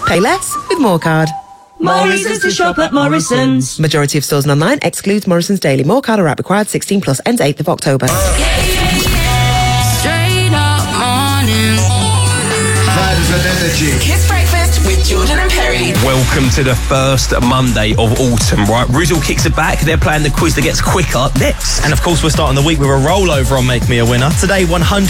Pay less with More Card. More reasons to shop at Morrison's. Majority of stores and online excludes Morrison's Daily. More Card or app required. 16 plus. Ends 8th of October. Straight up morning. Vibes and energy. Kiss Breakfast with Jordan and Perry. Welcome to the first Monday of autumn, right? Rizzle kicks it back. They're playing the quiz that gets quicker next. And of course, we're starting the week with a rollover on Make Me a Winner. Today,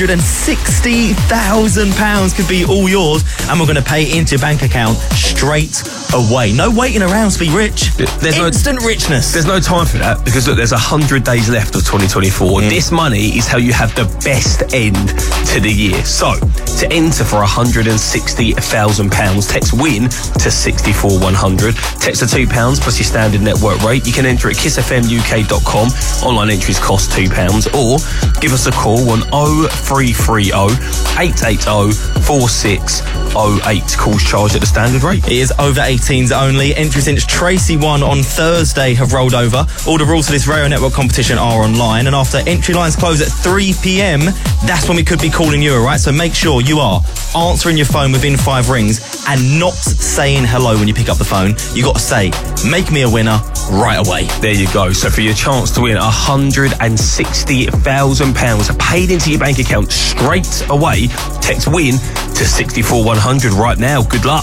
£160,000 could be all yours, and we're going to pay it into your bank account straight away. No waiting around to be rich. There's instant richness. There's no time for that, because look, there's 100 days left of 2024. This money is how you have the best end to the year. So, to enter for £160,000, text WIN to 64100. Text the £2 plus your standard network rate. You can enter at kissfmuk.com. Online entries cost £2. Or give us a call on 0330 880 4608. Calls charged at the standard rate. It is over 18s only. Entries since Tracy won on Thursday have rolled over. All the rules for this Radio Network competition are online, and after entry lines close at 3 p.m, that's when we could be calling you, alright? So make sure you are answering your phone within 5 rings and not saying hello when you pick up the phone. You got to say, make me a winner right away. There you go. So for your chance to win £160,000 paid into your bank account straight away, text WIN to 64100 right now. Good luck.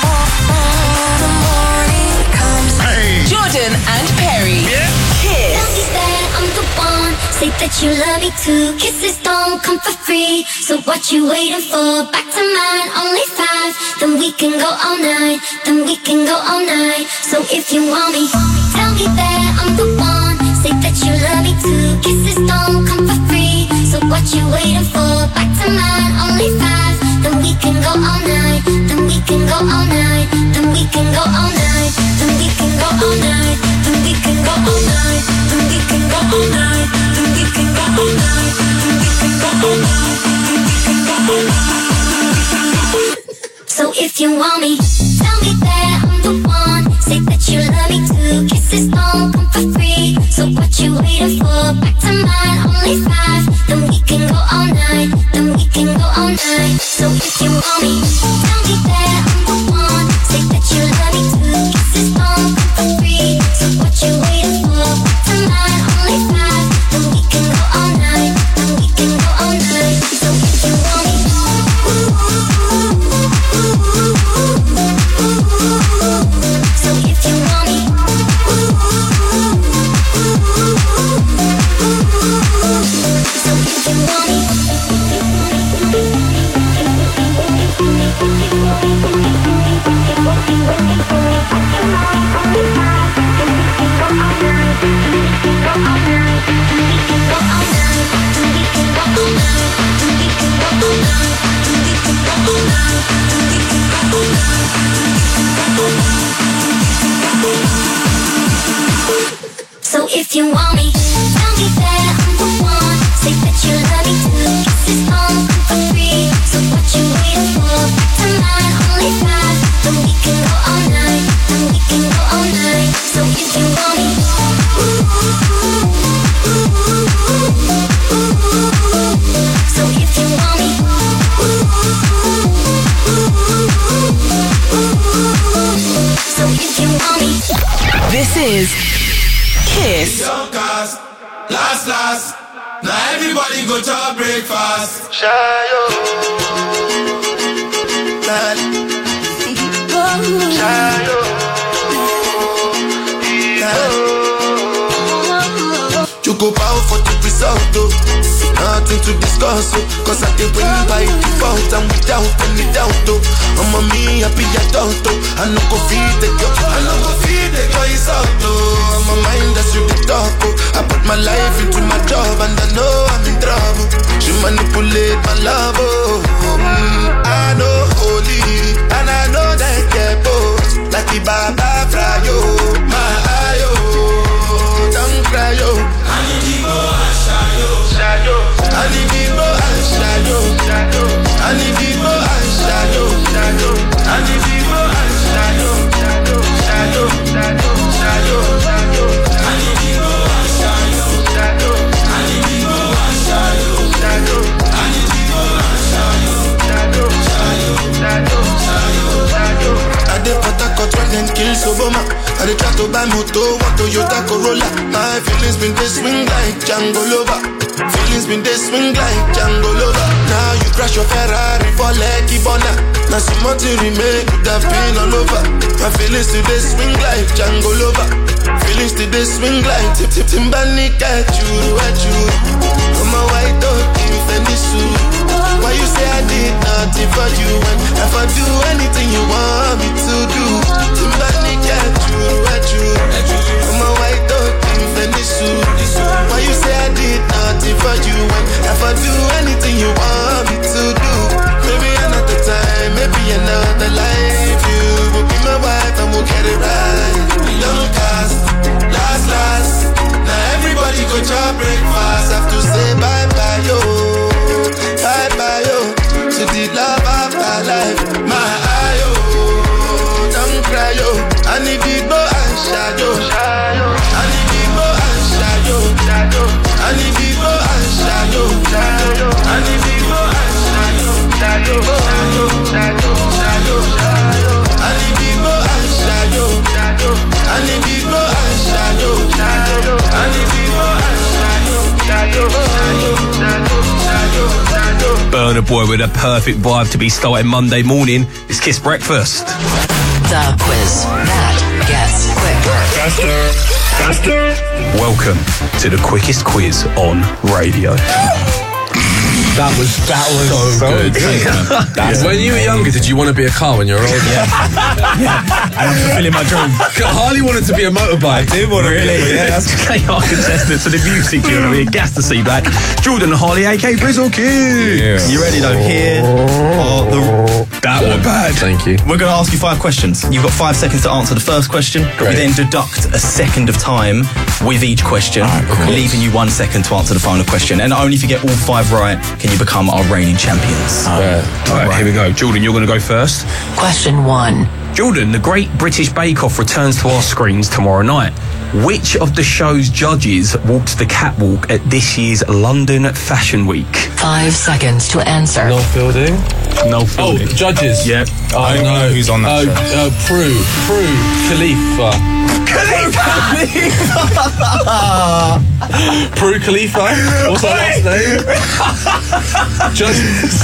Hey. Jordan and Perry. Yeah. Kiss. I'm the one. Say that you love me too. Kisses don't come for free. So what you waiting for? Back to mine, only 5. Then we can go all night. Then we can go all night. So if you want me, tell me that I'm the one. Say that you love me too. Kisses don't come for free. So what you waiting for? Back to mine, only 5. Then we can go all night. Then we can go all night. Then we can go all night. Then we can go all night. Then we can go all night. Then we can go all night. Then we can go all night. Then we can go all night. Then we can go all night. So if you want me, tell me that I'm the one. Say that you love me too. Kisses don't come for free. So what you waiting for? Back to mine, only 5. Then we can go all night. Then we can go all night. So if you want me, tell me that I'm the one. Say that you love me too. Kisses don't come for free. So what you waiting for? Back to mine, only 5. Then we can go all night. Then we can go all night. So if you want me, so if you want me, so if you want me. So if you want me, tell me that I'm the one. Say that you love me too. Kisses don't come for free. So what you waiting for? Back to mine, only 5. Then we can go all night. Then we can go all night. So if you want me, so if you want me, so if you want me. This is Kiss. Last. Now everybody go to breakfast. You go bow for the result, though. Nothing to discuss, oh. Cause I did win by default and without any doubt, though. I'm a me happy adult, though. I no go feed the girl, it's out, though. I'm a mind that's you the talk, oh. I put my life into my job and I know I'm in trouble. She manipulate my love, oh. I know holy and I know that get both. Like the Baba Frayo, my ayo. Don't cry, yo. Animigo and Shayo. Animigo and Shayo. Animigo and Shayo. Animigo and Shayo. Shayo. Animigo and Shayo. Animigo and Shayo. Animigo and Shayo. Obama. I dey try to buy moto, want Toyota Corolla. My feelings been they swing like Django Lover. Feelings been they swing like Django Lover. Now you crash your Ferrari for Lucky Bona. Now some more to remain, could have been all over. My feelings today swing like Django Lover. Feelings today swing like Timbani at you. I'm a white dog in Fendi suit. Why you say I did nothing for you? And if I do anything you want me to do, Timbani at you. I'm a white dog in Fendi suit. Why you say I did nothing for you? And if I do anything you want me to do, maybe another time, maybe another life. You will be my wife and we'll get it right. Young cast, last. Now everybody go to breakfast. Have to say bye-bye, yo. Bye-bye, yo. To the love of my life. My eye, yo. Don't cry, yo. I need big boy and shadow. I need big boy and shadow. I need big boy and shadow. I need big boy and shadow. I need big boy and shadow. I need big boy and shadow. I need big boy and shadow. Burner Boy with a perfect vibe to be starting Monday morning. It's Kiss Breakfast. The quiz that gets quicker. Faster. Welcome to the quickest quiz on radio. That was so good. When you were younger, did you want to be a car when you were older? Yeah. And I'm fulfilling my dream. Harley wanted to be a motorbike. I did want to really. Yeah, that's They are contestants for the music jury. Gas to see back. Jordan and Harley, aka Brizzle Kids. You ready though? Here are That was bad. Thank you. We're going to ask you 5 questions. You've got 5 seconds to answer the first question. Great. We then deduct a second of time with each question, leaving you 1 second to answer the final question. And only if you get all 5 right can you become our reigning champions. All right, here we go. Jordan, you're going to go first. Question 1. Jordan, the Great British Bake Off returns to our screens tomorrow night. Which of the show's judges walked the catwalk at this year's London Fashion Week? 5 seconds to answer. No Fielding. No Fielding. Oh, judges. Yep. I don't know who's on that show. Prue Khalifa. Prue Khalifa? What's her last name? Judges.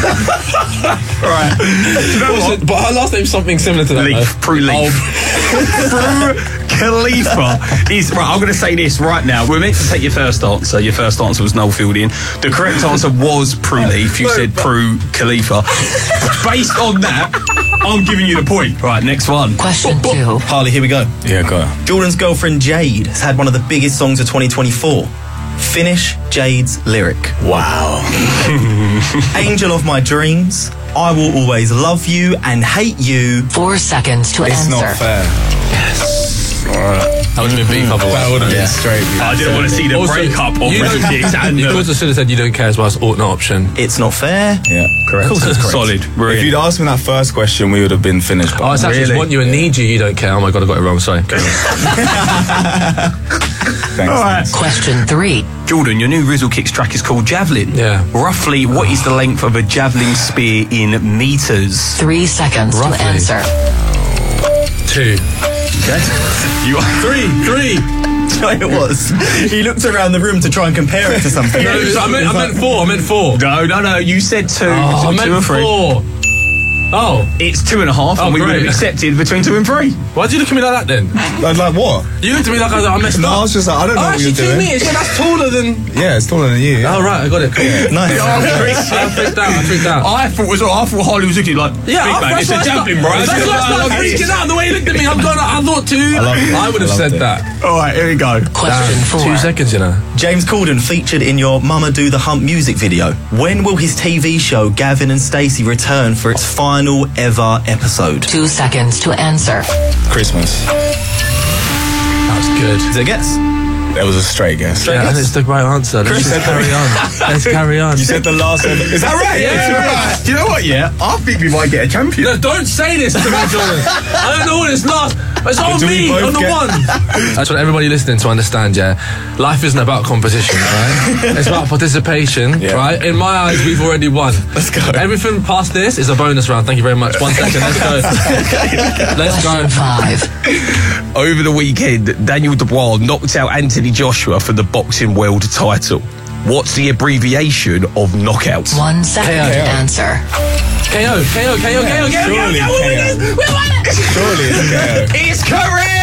Right. But her last name's something similar to that. Leaf. Prue Leaf. Prue Khalifa is... Right, I'm going to say this right now. We're meant to take your first answer. Your first answer was Noel Fielding. The correct answer was Prue Leaf. You said Prue Khalifa. Based on that, I'm giving you the point. Right, next one. Question 2. Harley, here we go. Yeah, go. Jordan's girlfriend Jade has had one of the biggest songs of 2024. Finish Jade's lyric. Wow. Angel of my dreams, I will always love you and hate you. 4 seconds to answer. It's not fair. Yes. Alright. That would have been beef otherwise. That would have been straight beef. I didn't want to see the breakup of Richard Giggs and you could have said you don't care as well as ought not option. It's not fair. Yeah, correct. Of course it's correct. Solid. Brilliant. If you'd asked me that first question, we would have been finished. Oh, it's actually want you and need you don't care. Oh my god, I got it wrong. Sorry. Thanks. All right. Question 3. Jordan, your new Rizzle Kicks track is called Javelin. Yeah. Roughly, what is the length of a javelin spear in meters? 3 seconds Roughly. to answer. 2. Okay. You are 3. It was. He looked around the room to try and compare it to something. No, I meant 4. No. You said 2. I meant 2 and 3. 4. Oh. It's 2.5, and we would have accepted between 2 and 3. Why'd you look at me like that then? Like what? You looked at me like I messed up. No, I was just like, I don't know what you're doing. 2 meters, yeah, that's taller than... Yeah, it's taller than you. Yeah. Oh, right, I got it. Cool. Nice. I freaked out. I thought Harley was looking like, big man, it's a javelin, bro. That's why I started freaking out the way he looked at me. I thought 2. I would have said that. All right, here we go. Question 4. 2 seconds, you know. James Corden featured in your Mama Do the Hump music video. When will his TV show Gavin and Stacey return for its final ever episode? 2 seconds to answer. Christmas. That was good. Is it a guess? That was a straight guess. Yeah, and it's the right answer. Let's just carry on. Let's carry on. You said the last one. Is that right? Yeah. Do you know what, I think we might get a champion. No, don't say this to me, Jordan. I don't know what it's last. It's on me, on the one. I just want everybody listening to understand, yeah, life isn't about competition, right? It's about participation, right? In my eyes, we've already won. Let's go. Everything past this is a bonus round. Thank you very much. 1 second, let's go. Let's go. 5. Over the weekend, Daniel Dubois knocked out Anthony Joshua for the boxing world title. What's the abbreviation of knockout? 1 second to answer. KO. Surely it's KO. It's correct!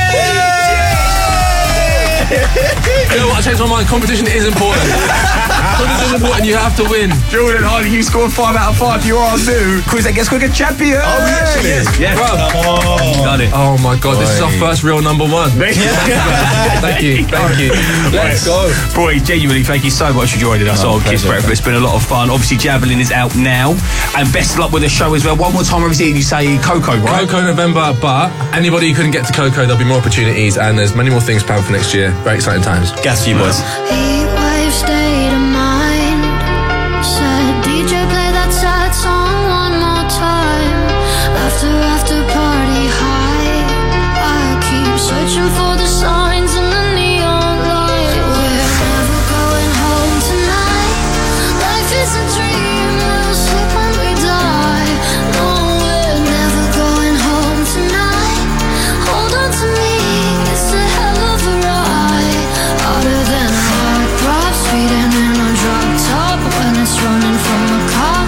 You know what? I changed my mind. Competition is important. Competition is important. You have to win. Jordan Hardy, you scored 5 out of 5. You are new Quiz That Gets Quicker champion. Oh, really? Yeah. Done it. Oh my God, this is our first real number one. Thank you. Let's go. Boy, genuinely, thank you so much for joining us on Kiss Breakfast. It's been a lot of fun. Obviously, Javelin is out now. And best of luck with the show as well. One more time, obviously, you say Coco, right? Coco November, but anybody who couldn't get to Coco, there'll be more opportunities and there's many more things planned for next year. Very exciting times. Gas for you boys. Heatwave state of mind. Said DJ play that sad song one more time. After party high. I keep searching for the signs in the neon light. We're never going home tonight. Life is a dream. We'll sleep when we die. No, we're never going home tonight. Hold on to me. It's a hell of a ride. Harder than a heart throb, speeding in a drop top when it's running from a cop.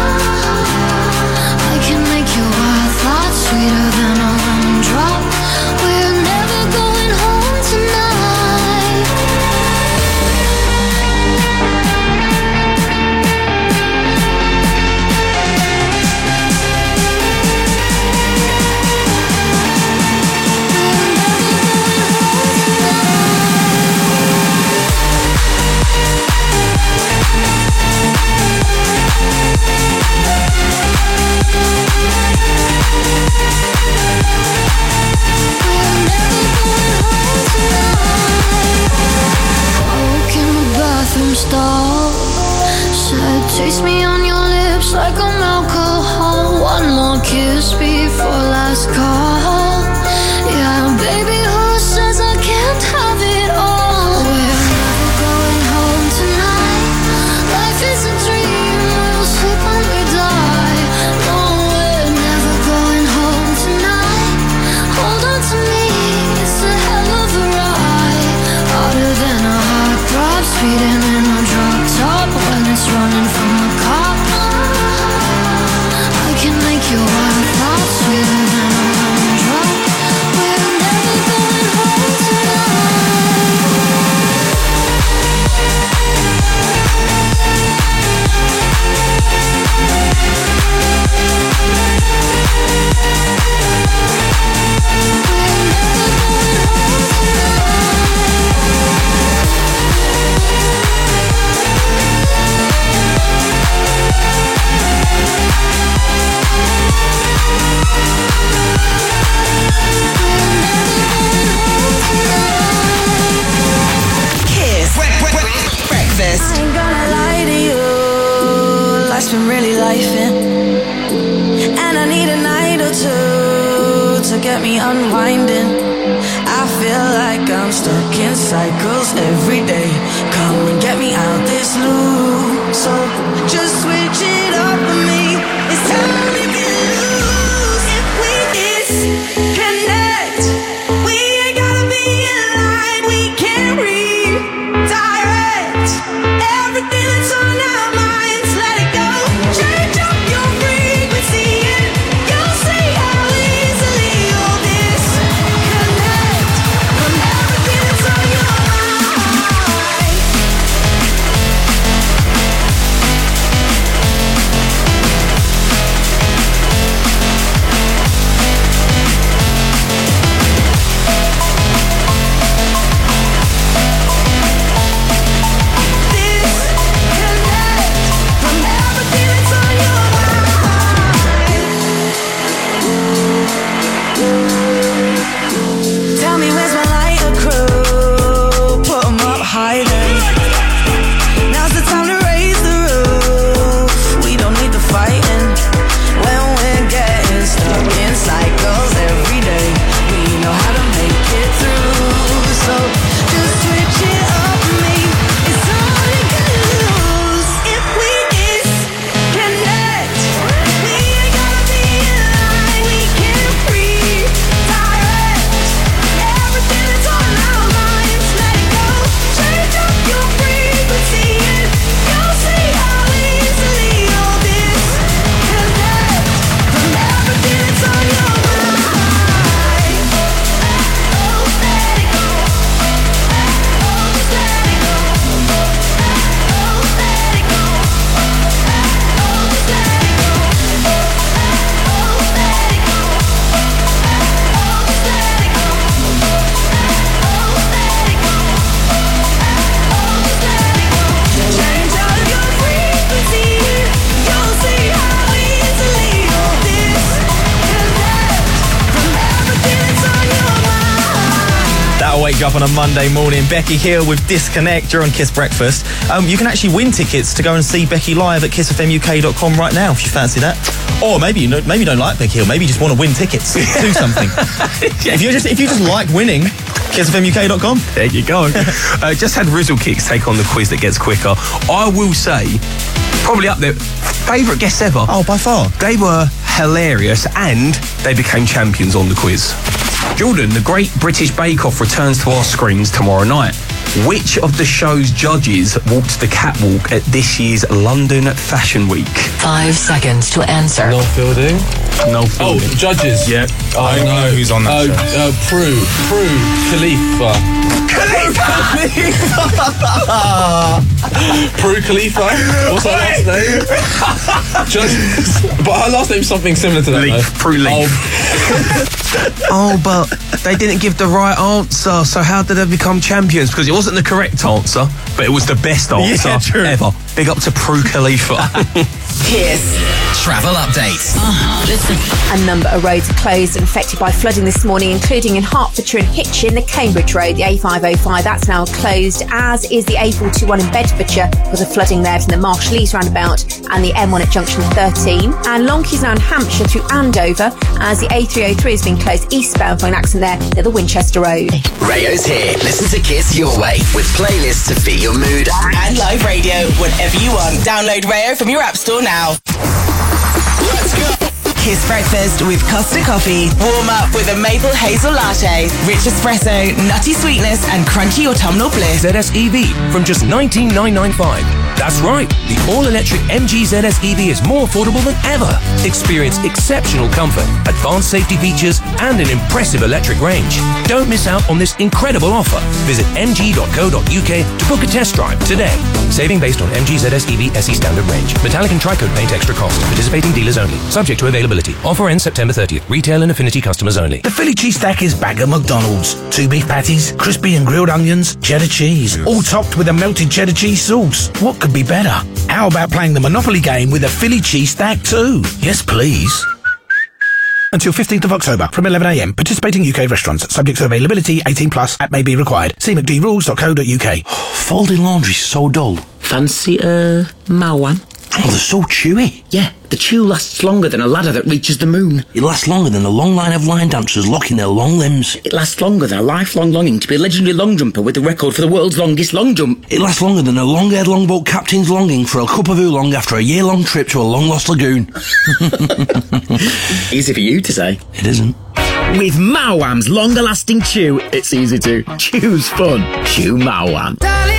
I can make your wild thoughts sweeter than a lemon drop. We're never going home tonight. Woke in the bathroom stall. Said, taste me on your lips like I'm alcohol. One more kiss before last call. Yeah, baby, who says I can't have it all? We're never going home tonight. Life is a dream. We'll sleep when we die. No, we're never going home tonight. Hold on to me. It's a hell of a ride. Harder than a heart throb, speeding in a drop top when it's running from a cop. I can make your wild thoughts sweeter than a lemon drop. We're never going home Kiss Breakfast. I ain't gonna lie to you. Life's been really lifing, and I need a night or two to get me unwinding. I feel like I'm stuck in cycles every day. Come and get me out this loop. So just switch it up for me. It's time to get loose. If we disconnect, we ain't gotta be in line. We can redirect everything that's on our minds. Let it go. Change up your frequency and you'll see how easily you'll disconnect from everything that's on your mind. That'll wake you up on a Monday morning. Becky Hill with Disconnect. You're on Kiss Breakfast. You can actually win tickets to go and see Becky live at kissfmuk.com right now if you fancy that. Or maybe you don't like Becky Hill. Maybe you just want to win tickets. Do something. If you just like winning, kissfmuk.com. There you go. Just had Rizzle Kicks take on the quiz that gets quicker. I will say, probably up there, favourite guests ever. Oh, by far. They were hilarious and they became champions on the quiz. Jordan, the Great British Bake Off returns to our screens tomorrow night. Which of the show's judges walked the catwalk at this year's London Fashion Week? 5 seconds to answer. No Fielding. No Fielding. Oh, judges. Yeah. I know who's on that show. Prue Khalifa. Prue Khalifa? What's her last name? Judges. But her last name's something similar to that. Leaf. Prue Leaf. Oh, but they didn't give the right answer, so how did they become champions? Because it wasn't the correct answer, but it was the best answer ever. Big up to Prue Khalifa. Kiss. Travel update. Listen. A number of roads are closed and affected by flooding this morning, including in Hertfordshire and Hitchin, the Cambridge Road, the A505, that's now closed, as is the A421 in Bedfordshire because of flooding there from the Marshallese roundabout and the M1 at junction 13. And Lonkeys now in Hampshire through Andover, as the A303 has been closed eastbound for an accident there near the Winchester Road. Rayo's here. Listen to Kiss your way with playlists to fit your mood And live radio whenever you want. Download Rayo from your app store now. Let's go. Kiss Breakfast with Costa Coffee. Warm up with a maple hazel latte, rich espresso, nutty sweetness, and crunchy autumnal bliss. ZS EV from just $19,995. That's right, the all-electric MG ZS EV is more affordable than ever. Experience exceptional comfort, advanced safety features, and an impressive electric range. Don't miss out on this incredible offer. Visit mg.co.uk to book a test drive today. Saving based on MG ZS EV SE standard range. Metallic and tri-coat paint extra cost. Participating dealers only. Subject to availability. Offer ends September 30th. Retail and Affinity customers only. The Philly cheese stack is back at McDonald's. 2 beef patties, crispy and grilled onions, cheddar cheese, all topped with a melted cheddar cheese sauce. What could be better? How about playing the Monopoly game with a Philly cheese stack too? Yes, please. Until 15th of October from 11 a.m. Participating UK restaurants. Subject to availability. 18 plus. At may be required. See mcdrules.co.uk. Folding laundry's so dull. Fancy Malwan? Oh, they're so chewy. Yeah, the chew lasts longer than a ladder that reaches the moon. It lasts longer than a long line of line dancers locking their long limbs. It lasts longer than a lifelong longing to be a legendary long jumper with the record for the world's longest long jump. It lasts longer than a long-haired longboat captain's longing for a cup of oolong after a year-long trip to a long-lost lagoon. Easy for you to say. It isn't. With Malwan's longer-lasting chew, it's easy to. Chew's fun. Chew Malwan.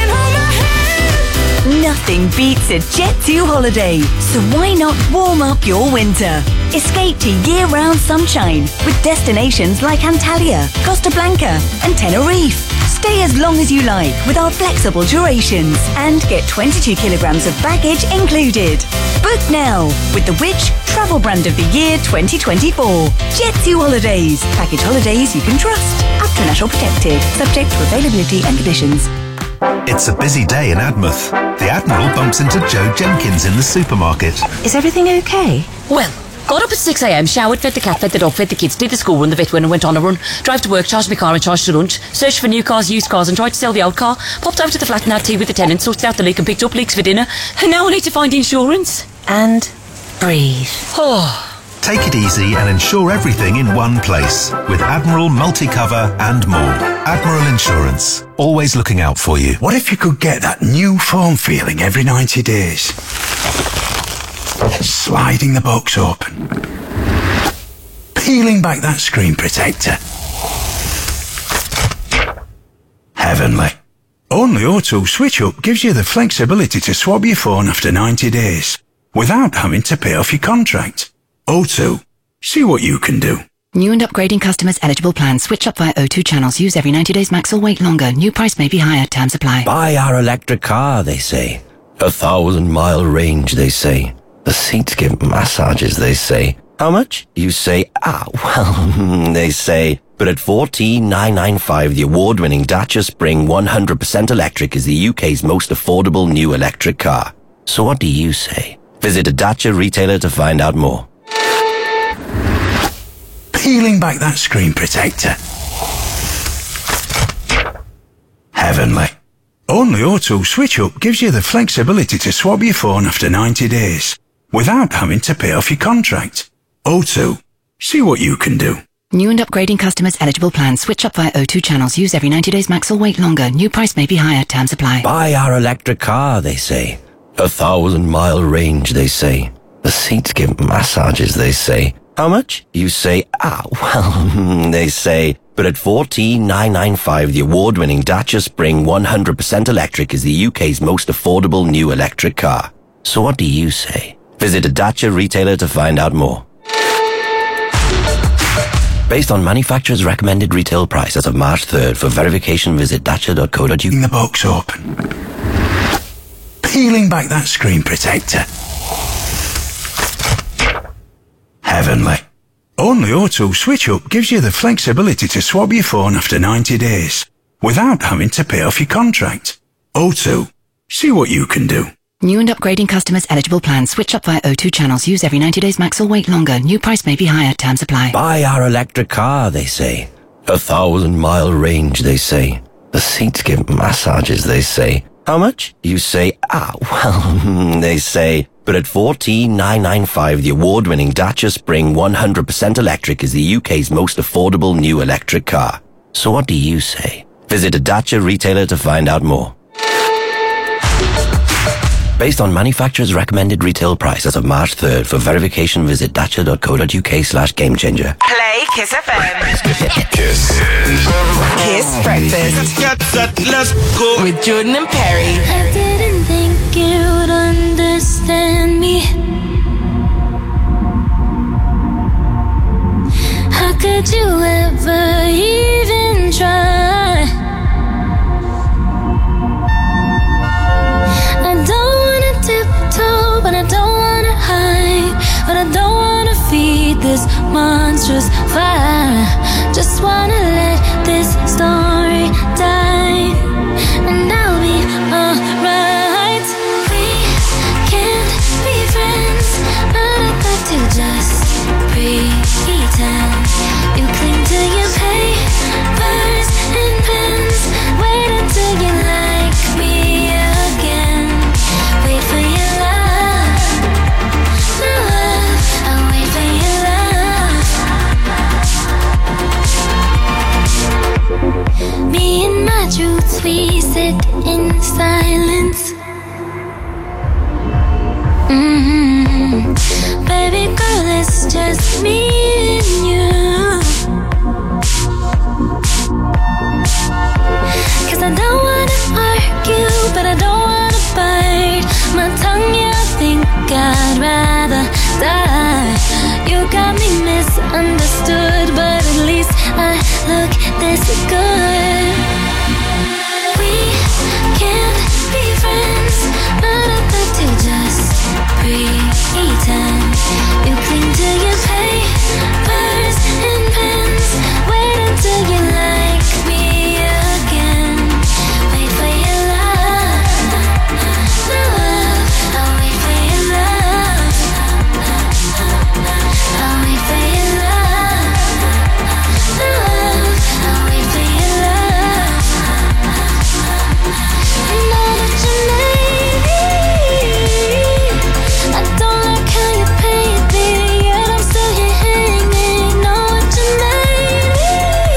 Nothing beats a Jet2 holiday, so why not warm up your winter? Escape to year-round sunshine with destinations like Antalya, Costa Blanca and Tenerife. Stay as long as you like with our flexible durations and get 22 kilograms of baggage included. Book now with the Which Travel Brand of the Year 2024. Jet2 Holidays. Package holidays you can trust. After National Protected. Subject to availability and conditions. It's a busy day in Admouth. The Admiral bumps into Joe Jenkins in the supermarket. Is everything okay? Well, got up at 6 a.m, showered, fed the cat, fed the dog, fed the kids, did the school run, the vet and went on a run, drive to work, charged my car and charged to lunch, searched for new cars, used cars and tried to sell the old car, popped over to the flat and had tea with the tenant, sorted out the leak and picked up leaks for dinner, and now I need to find insurance. And breathe. Oh. Take it easy and insure everything in one place with Admiral Multi-Cover and more. Admiral Insurance, always looking out for you. What if you could get that new foam feeling every 90 days? Sliding the box open. Peeling back that screen protector. Heavenly. Only O2 Switch Up gives you the flexibility to swap your phone after 90 days without having to pay off your contract. O2. See what you can do. New and upgrading customers eligible plans. Switch up via O2 channels. Use every 90 days max or wait longer. New price may be higher. Terms apply. Buy our electric car, they say. 1,000-mile range, they say. The seats give massages, they say. How much? You say, well, they say. But at $14,995, the award-winning Dacia Spring 100% electric is the UK's most affordable new electric car. So what do you say? Visit a Dacia retailer to find out more. Peeling back that screen protector. Heavenly. Only O2 Switch Up gives you the flexibility to swap your phone after 90 days without having to pay off your contract. O2, see what you can do. New and upgrading customers eligible plans. Switch up via O2 channels. Use every 90 days max or wait longer. New price may be higher. Terms apply. Buy our electric car, they say. 1,000-mile range, they say. The seats give massages, they say. How much? You say, they say. But at $14,995, the award-winning Dacia Spring 100% electric is the UK's most affordable new electric car. So what do you say? Visit a Dacia retailer to find out more. Based on manufacturer's recommended retail price as of March 3rd. For verification, visit dacia.co.uk. The box open. Peeling back that screen protector. Heavenly. Only O2 Switch Up gives you the flexibility to swap your phone after 90 days without having to pay off your contract. O2, see what you can do. New and upgrading customers eligible plans. Switch up via O2 channels. Use every 90 days max or wait longer. New price may be higher. Terms apply. Buy our electric car, they say. 1,000-mile range, they say. The seats give massages, they say. How much? You say, they say. But at $14,995, the award-winning Dacia Spring 100% electric is the UK's most affordable new electric car. So what do you say? Visit a Dacia retailer to find out more. Based on manufacturer's recommended retail price as of March 3rd. For verification, visit dacia.co.uk/gamechanger. Play Kiss FM. Kiss. Kiss Breakfast. Let's go. With Jordan and Perry. I didn't think you would understand me. How could you ever even try? I don't wanna tiptoe, but I don't wanna hide. But I don't wanna feed this monstrous fire. Just wanna let this story die, and I'll be alright. We can't be friends, but I'd like to just pretend. You cling to your papers and pens. Wait until you like me again. Wait for your love, my love. I'll wait for your love. Me and my truths, we sit in silence. Baby girl, it's just me and you. 'Cause I don't wanna argue, but I don't wanna bite my tongue. Yeah, I think I'd rather die. You got me misunderstood, but at least I look this good. We can't be friends, but I'd like to just pretend. You cling to your papers and pens. Wait until you like me again. Wait for your love, my love. I'll wait for your love. I'll wait for your love, my love. I'll wait for your love. I know that you made me. I don't like how you paint me, yet I'm still here hanging. Know what you made me.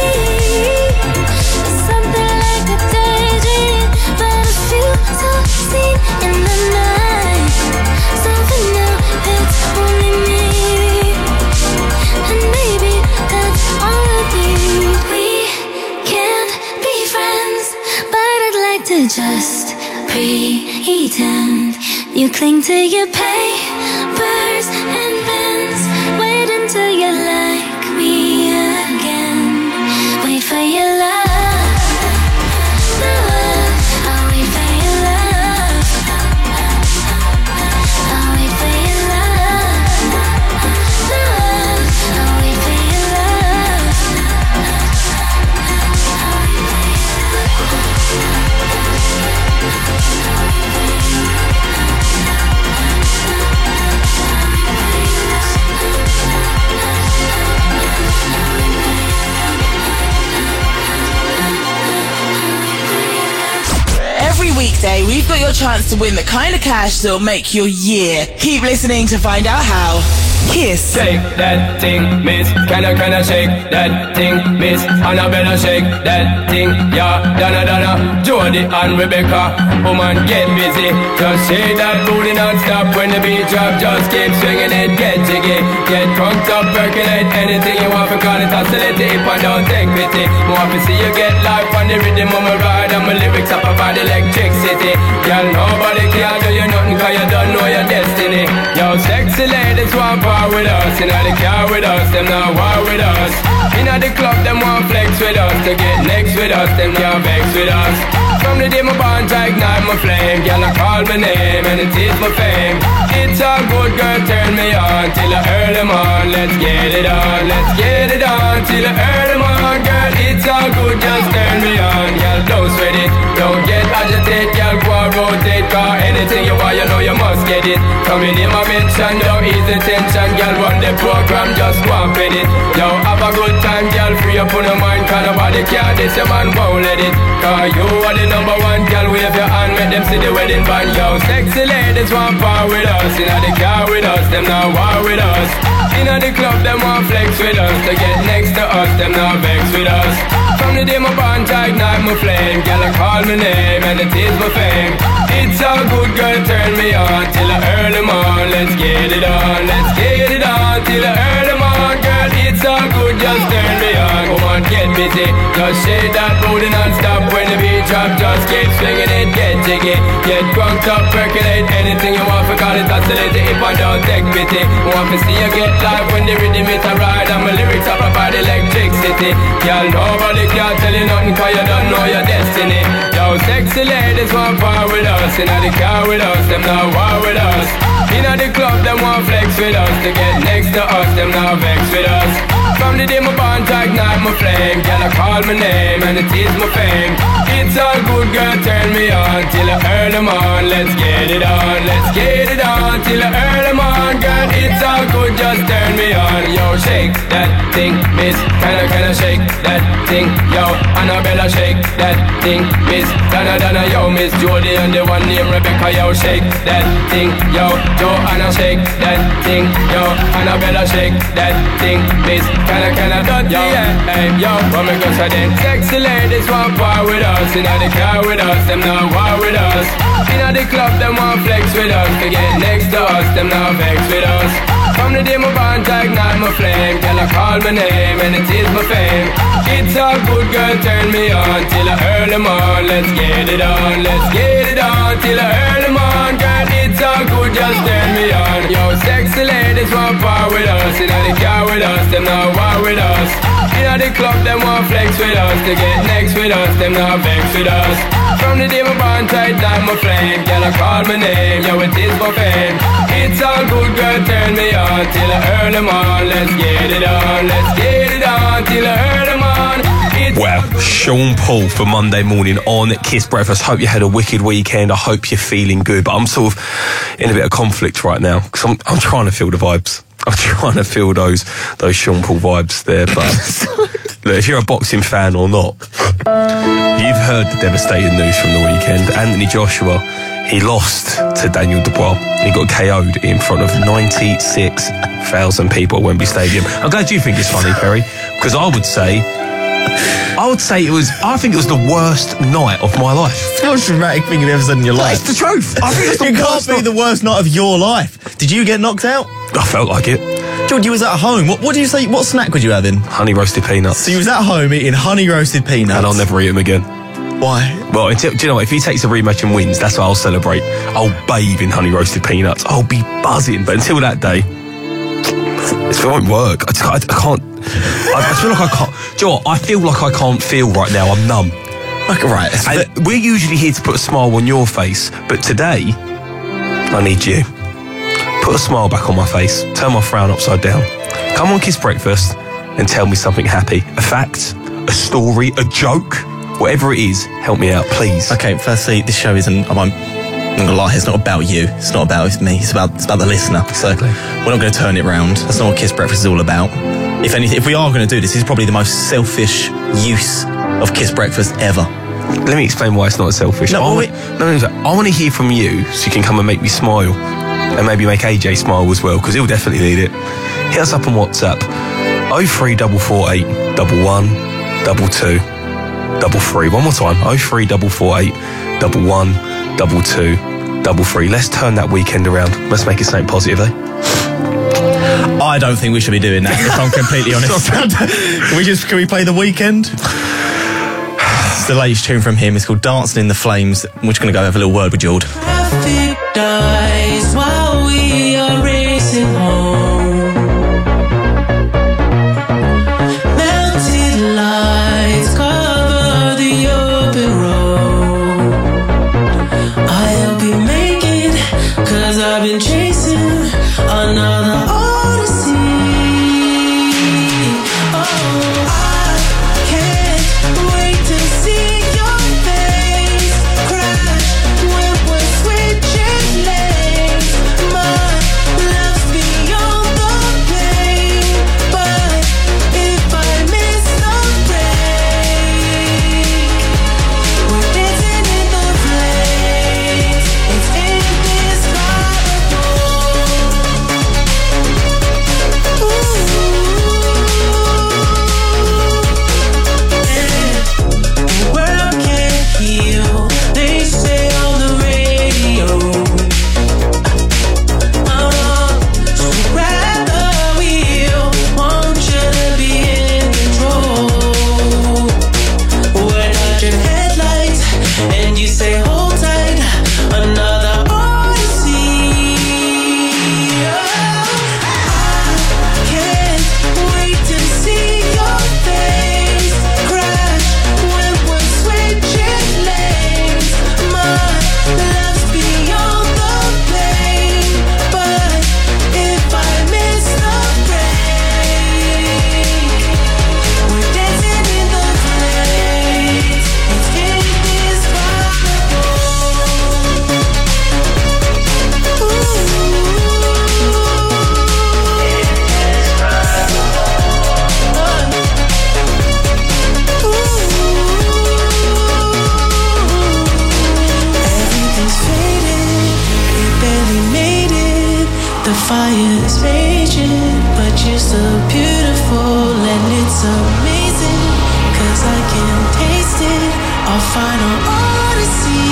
It's something like a daydream, but I feel so seen in the night. So for now, it's only me, and maybe that's all I need. We can't be friends, but I'd like to just pretend. You cling to your papers and pens. Wait until you like me again. Wait for your love, my love. I'll wait for your love. I'll wait for your love, my love. I'll wait for your love. weekday, we've got your chance to win the kind of cash that'll make your year. Keep listening to find out how. Kiss. Shake that thing, miss. Can I shake that thing, miss? Annabella, shake that thing, yeah. Donna, Jody and Rebecca. Woman, get busy. Just shake that booty non-stop. When the beat drop, just keep swinging it. Get jiggy, get drunk up, percolate. Anything you want, for call it oscillate. If I don't take pity, more to see you get life on the rhythm of my ride. And my lyrics up about electricity. Girl, nobody can do you nothing, cause you don't know your destiny. Yo, sexy ladies want power with us. Inna the car with us, them not war with us. Inna the club, them want flex with us. To get next with us, them can't vex with us. From the day my bond, I ignite my flame. Girl, I call my name and it is my fame. It's a good girl, turn me on till I earn them on. Let's get it on, let's get it on till I earn them on. Girl, it's all good, just turn me on. Girl, don't sweat it, don't get agitated. Girl, go and rotate, cause anything you want, you know you must get it. Coming in my mention, don't ease the tension. Girl, run the program, just go and fit it. Yo, have a good time, girl, free up on your mind. Cause nobody care, this your man won't let it. Cause you are the number one, girl, wave your hand, make them see the wedding band. Yo, sexy ladies want power with us. Inna the car with us, them not war with us. Inna the club, them want flex with us. To get next to us, them not vex with us. From the day my bond, I ignite my flame. Girl, I call my name and it is my fame. It's all good, girl, turn me on till I earn them on. Let's get it on, let's get it on till I earn them on. Girl, it's all good, just turn me on. Come on, get busy, just shake that booty non-stop. When the beat drop, just keep swinging it, get jiggy. Get drunk up, percolate. Anything you want, for call it oscillate. If I don't take pity, want to see you get live when the rhythm is a ride. And my lyrics up about electricity. Girl, nobody can tell you nothing, cause you don't know your destiny. Yo, sexy ladies want power with us. Inna the car with us, them not war with us. Inna the club, them want flex with us. To get next to us, them not vex with us. From the day my bond, I ignite my flame. Girl, I call my name and it is my fame. It's all good, girl, turn me on till I earn them on. Let's get it on, let's get it on till I earn them on. Girl, it's all good, just turn me on. Yo, shake that thing, miss. Can I shake that thing? Yo, Annabella, shake that thing, miss. Donna, yo, Miss Jody and the one named Rebecca. Yo, shake that thing, yo. Joanna, shake that thing, yo. Annabella, shake that thing, miss. Can I dot, yo, hey, yo. What me go say then? Sexy ladies want power with us. Inna the car with us, them not war with us. Inna the club, them want flex with us. To get next to us, them not vex with us. From the day my bond, I ignite my flame. Girl, I call my name and it is my fame. It's all good, girl, turn me on till I earn them on. Let's get it on, let's get it on till I earn them on. Girl, it's all good, just turn me on. Yo, sexy ladies want power with us. Inna the car with us, them not war with us. Inna the club, them want flex with us. To get next with us, them not vex with us. From the day my bond, I ignite my flame. Girl, I call my name, yo, it is my fame. It's all good, girl, turn me on till I earn them on. Let's get it on, let's get it on till I earn them on. Wow, Sean Paul for Monday morning on Kiss Breakfast. Hope you had a wicked weekend. I hope you're feeling good, but I'm sort of in a bit of conflict right now because I'm trying to feel the vibes. I'm trying to feel those Sean Paul vibes there. But look, if you're a boxing fan or not, you've heard the devastating news from the weekend. Anthony Joshua, he lost to Daniel Dubois. He got KO'd in front of 96,000 people at Wembley Stadium. I'm glad you think it's funny, Perry, because I think it was the worst night of my life. How dramatic thing you've ever said in your life. It's the truth. I think it's the worst. It can't be the worst night of your life. Did you get knocked out? I felt like it. George, you was at home. What did you say? What snack was you having? Honey roasted peanuts. So you was at home eating honey roasted peanuts. And I'll never eat them again. Why? Well, do you know what? If he takes a rematch and wins, that's what I'll celebrate. I'll bathe in honey roasted peanuts. I'll be buzzing. But until that day, it won't work. I can't. I feel like I can't. Do you know what? I feel like I can't feel right now. I'm numb. Okay, right. We're usually here to put a smile on your face, but today, I need you. Put a smile back on my face. Turn my frown upside down. Come on Kiss Breakfast and tell me something happy. A fact, a story, a joke, whatever it is, help me out, please. Okay, firstly, this show isn't, I'm not gonna lie, it's not about you. It's not about me. It's about the listener. So we're not going to turn it round. That's not what Kiss Breakfast is all about. If anything, if we are going to do this, this is probably the most selfish use of Kiss Breakfast ever. Let me explain why it's not selfish. I want to hear from you so you can come and make me smile. And maybe make AJ smile as well, because he'll definitely need it. Hit us up on WhatsApp. 03448 11 22 33. One more time. 03448 11 22 33. Let's turn that weekend around. Let's make it something positive, eh? I don't think we should be doing that, if I'm completely honest. Can we play The Weekend? It's the latest tune from him. It's called Dancing in the Flames. We're just going to go have a little word with Jord. Traffic dies while we are racing home. Melted lights cover the open road. I'll be making, 'cause I've been chasing another odyssey. Oh, I can't wait to see your face crash when we're switching lanes. My love's beyond the pain, but if I miss the break, we're dancing in the flames. It's indescribable. The world can't heal, they say on the radio. So grab the wheel, want you to be in control. We're dodging headlights, and you say hold tight, another odyssey. I can't wait to see your face crash when we're switching lanes. My love's beyond the pain, but if I miss the break, we're dancing in the flames. It's indescribable. Everything's faded, we barely made it. The fire is raging, but you're so beautiful and it's amazing, 'cause I can taste it, our final odyssey.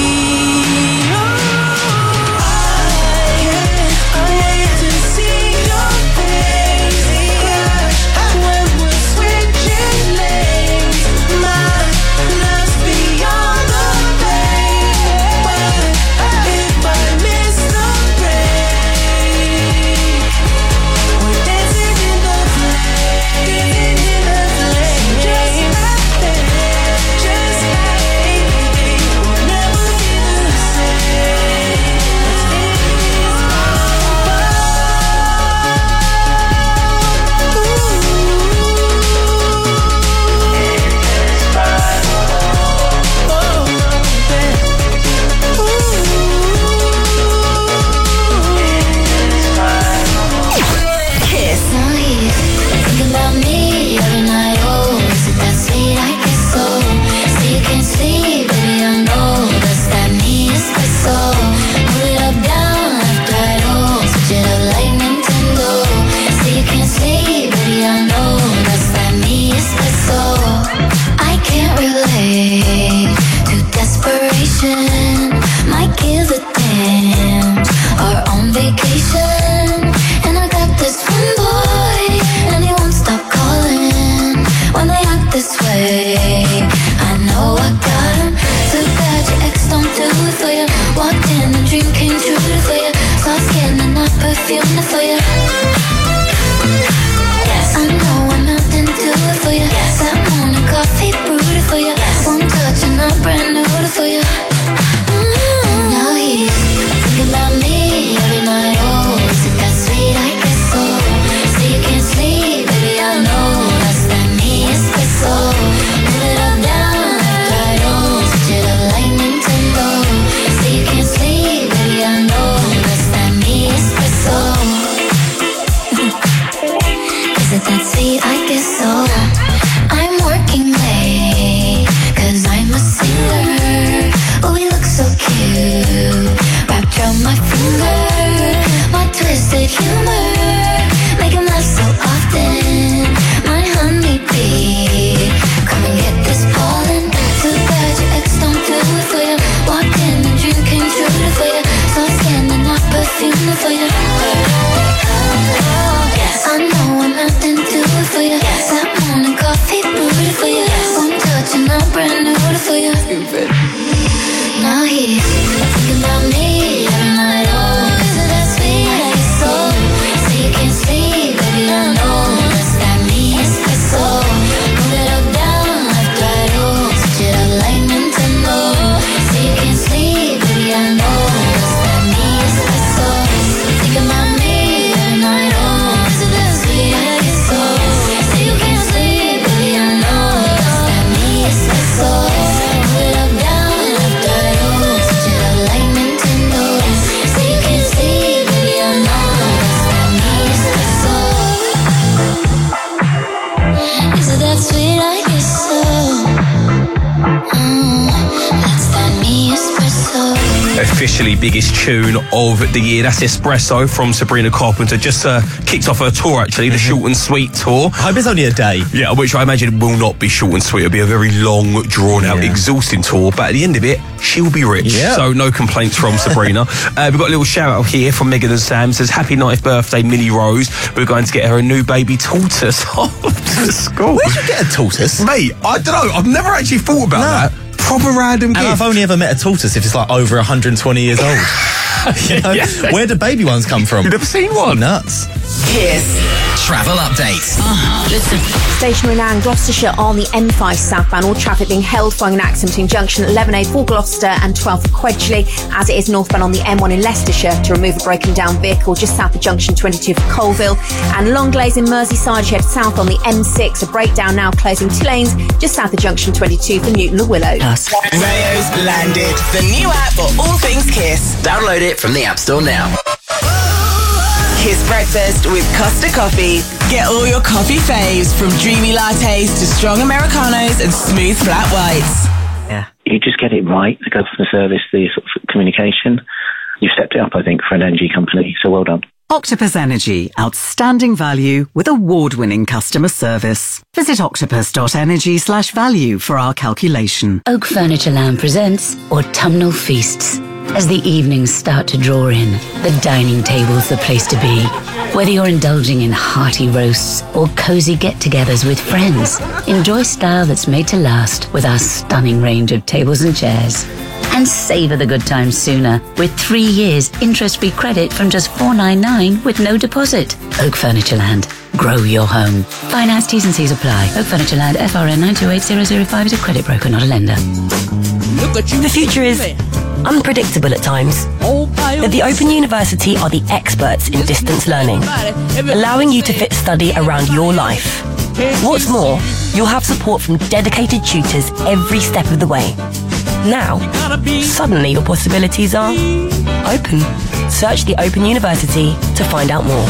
I wait to see your face crash when we're switching lanes. My love's beyond the pain, but if I miss the break, we're dancing in the flames. Just like anything, we'll never be the same. Kiss. Think about me every night. Oh, is it that sweet? I guess so. So you can't sleep, baby. I know that's that me espresso. Move it up, down, left, right. Oh, switch it up like Nintendo. So you can't sleep, baby. I know that's that me espresso. I can't relate to desperation. Might give a damn. Are on vacation, and I got this one boy, and he won't stop calling when they act this way. I know I got him. So bad your ex don't do it for you. Walked in, the dream came true for you. Soft skin and not perfume for you. Yes, I know I'm out and do it for you. Yes, that morning coffee brewed for you. One touch and I'm brand new for you. Now he's thinking about me every night. Oh, is it that sweet? I guess so. So you can't sleep, baby. I know that's that me espresso. Move it up, down, left, right. Oh, switch it up like Nintendo. So you can't sleep, baby. I know that's that me espresso. officially biggest tune of the year. That's Espresso from Sabrina Carpenter. Just kicked off her tour, actually, the short and sweet tour. I hope it's only a day. Yeah, which I imagine will not be short and sweet. It'll be a very long, drawn-out, exhausting tour. But at the end of it, she'll be rich. Yeah. So no complaints from Sabrina. We've got a little shout-out here from Megan and Sam. Says, happy 9th birthday, Millie Rose. We're going to get her a new baby tortoise to school. Where'd you get a tortoise? Mate, I don't know. I've never actually thought about that. Proper random gift. And I've only ever met a tortoise if it's like over 120 years old. You know? Where do baby ones come from? You've never seen one? Nuts. Kiss. Travel updates. Listen. Stationary now in Gloucestershire on the M5 southbound. All traffic being held following an accident between junction 11A for Gloucester and 12 for Quedgeley, as it is northbound on the M1 in Leicestershire to remove a broken down vehicle just south of junction 22 for Colville. And long delays in Merseyside, head south on the M6. A breakdown now closing 2 lanes just south of junction 22 for Newton Le Willow. Rayo's landed. The new app for all things Kiss. Download it from the App Store now. Kiss Breakfast with Costa Coffee. Get all your coffee faves from dreamy lattes to strong Americanos and smooth flat whites. Yeah, you just get it right, the customer service, the sort of communication. You've stepped it up, I think, for an energy company, so well done. Octopus Energy, outstanding value with award-winning customer service. Visit octopus.energy/value for our calculation. Oak Furniture Lounge presents Autumnal Feasts. As the evenings start to draw in, the dining table's the place to be. Whether you're indulging in hearty roasts or cozy get-togethers with friends, enjoy style that's made to last with our stunning range of tables and chairs. And savour the good times sooner with 3 years interest-free credit from just $4.99 with no deposit. Oak Furniture Land. Grow your home. Finance T's and C's apply. Oak Furniture Land, FRN 928005 is a credit broker, not a lender. The future is unpredictable at times. At the Open University are the experts in distance learning, allowing you to fit study around your life. What's more, you'll have support from dedicated tutors every step of the way. Now, suddenly your possibilities are open. Search the Open University to find out more.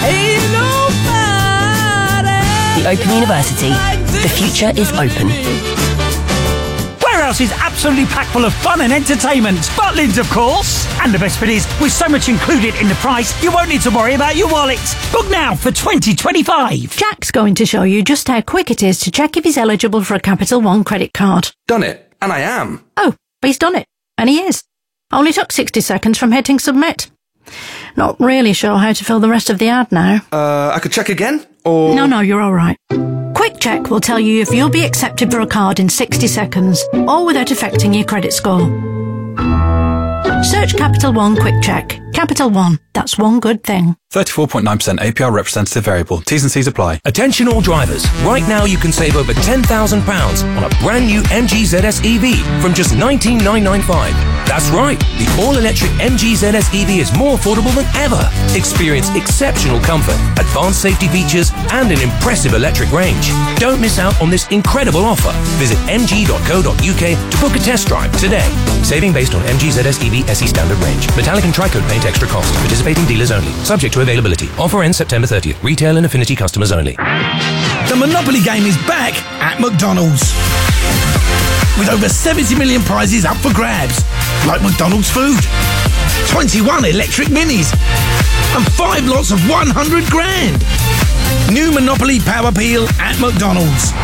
The Open University. The future is open. Warehouse is absolutely packed full of fun and entertainment. Butlins, of course. And the best bit is, with so much included in the price, you won't need to worry about your wallet. Book now for 2025. Jack's going to show you just how quick it is to check if he's eligible for a Capital One credit card. Done it, and I am. Oh, he's done it. And he is. Only took 60 seconds from hitting submit. Not really sure how to fill the rest of the ad now. I could check again, or... No, you're all right. Quick Check will tell you if you'll be accepted for a card in 60 seconds, or without affecting your credit score. Search Capital One Quick Check. Capital One, that's one good thing. 34.9% APR representative variable. T's and C's apply. Attention all drivers. Right now you can save over £10,000 on a brand new MG ZS EV from just $19,995. That's right. The all-electric MG ZS EV is more affordable than ever. Experience exceptional comfort, advanced safety features, and an impressive electric range. Don't miss out on this incredible offer. Visit mg.co.uk to book a test drive today. Saving based on MG ZS EV SE standard range. Metallic and tri-coat paint extra cost. Participating dealers only. Subject to availability. Offer ends September 30th. Retail and affinity customers only. The Monopoly game is back at McDonald's. With over 70 million prizes up for grabs. Like McDonald's food, 21 electric minis, and 5 lots of 100 grand. New Monopoly Power Peel at McDonald's.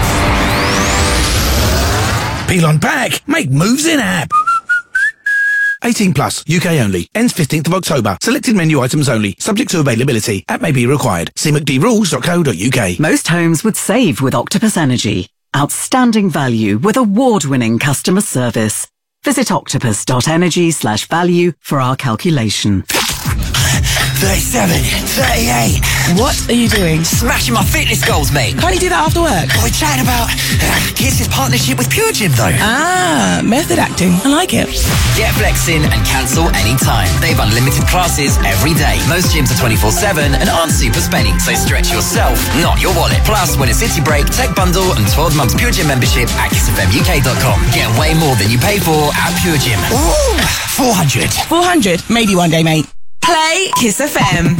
Peel on pack, make moves in app. 18 plus, UK only. Ends 15th of October. Selected menu items only. Subject to availability. App may be required. See mcdrules.co.uk. Most homes would save with Octopus Energy. Outstanding value with award-winning customer service. Visit octopus.energy/value for our calculation. 37, 38. What are you doing? Smashing my fitness goals, mate. Can't you do that after work? We're chatting about Kiss's partnership with Pure Gym, though. Ah, method acting. I like it. Get Flex in and cancel anytime. They've unlimited classes every day. Most gyms are 24/7 and aren't super spending, so stretch yourself, not your wallet. Plus, win a city break, tech bundle, and 12 months Pure Gym membership at kissfmuk.com. Get way more than you pay for at Pure Gym. Ooh, 400. 400? Maybe one day, mate. Play Kiss FM.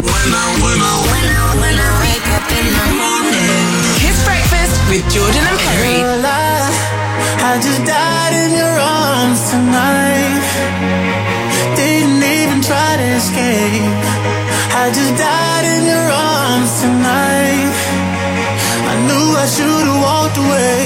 Kiss Breakfast with Jordan and Perry. I just died in your arms tonight. I just died in your arms tonight. I knew I should've walked away.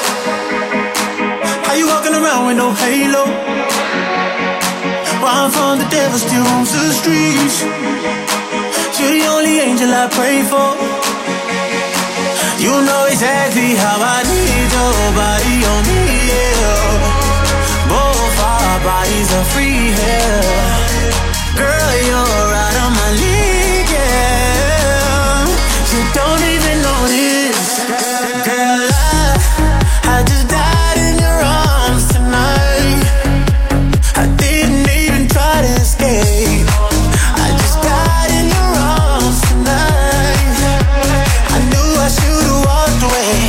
How you walking around with no halo? Where I'm from, the devil still roams the streets. You're the only angel I pray for. You know exactly how I need your body on me, yeah. Both our bodies are free here. Girl, you're out of my league, yeah. You don't even notice. Girl, I just died in your arms tonight. I didn't even try to escape. I just died in your arms tonight. I knew I should've walked away.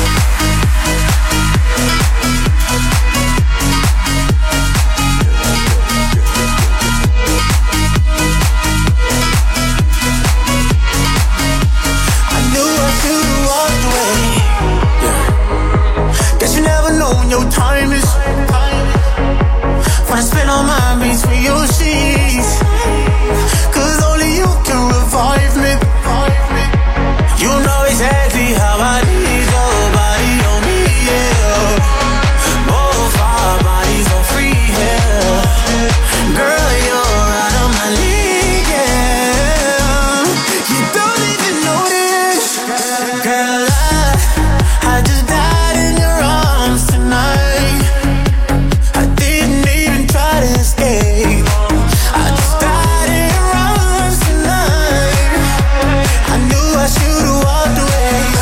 I knew I should've walked away. Yeah. Guess you never know when your time is. When I spend all my beats for your sheets. Cause only you can revive me. You know exactly how I need your body on me, yeah. Both our bodies are free, yeah. Girl, you're out of my league, yeah. You don't even notice. Girl, I just died in your arms tonight. I didn't even try to escape. I just died in your arms tonight. I knew I should've walked away.